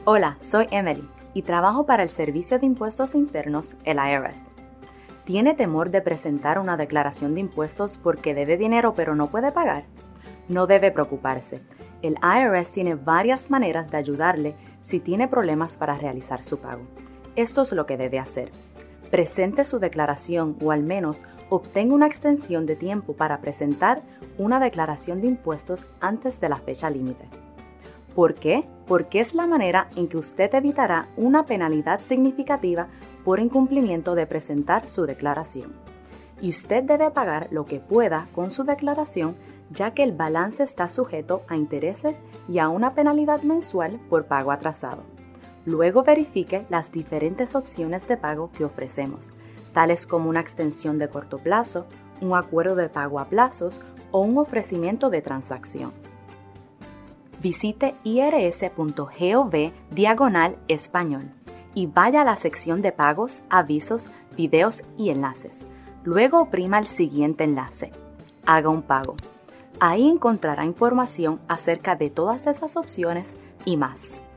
Hola, soy Emily y trabajo para el Servicio de Impuestos Internos, el IRS. ¿Tiene temor de presentar una declaración de impuestos porque debe dinero pero no puede pagar? No debe preocuparse. El IRS tiene varias maneras de ayudarle si tiene problemas para realizar su pago. Esto es lo que debe hacer. Presente su declaración o al menos obtenga una extensión de tiempo para presentar una declaración de impuestos antes de la fecha límite. ¿Por qué? Porque es la manera en que usted evitará una penalidad significativa por incumplimiento de presentar su declaración. Y usted debe pagar lo que pueda con su declaración, ya que el balance está sujeto a intereses y a una penalidad mensual por pago atrasado. Luego verifique las diferentes opciones de pago que ofrecemos, tales como una extensión de corto plazo, un acuerdo de pago a plazos o un ofrecimiento de transacción. Visite irs.gov/español y vaya a la sección de pagos, avisos, videos y enlaces. Luego oprima el siguiente enlace. Haga un pago. Ahí encontrará información acerca de todas esas opciones y más.